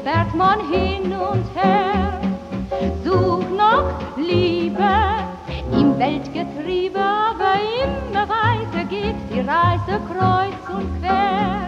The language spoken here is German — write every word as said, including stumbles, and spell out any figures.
fährt man hin und her. Such noch Liebe im Weltgetriebe, aber immer weiter geht die Reise kreuz und quer.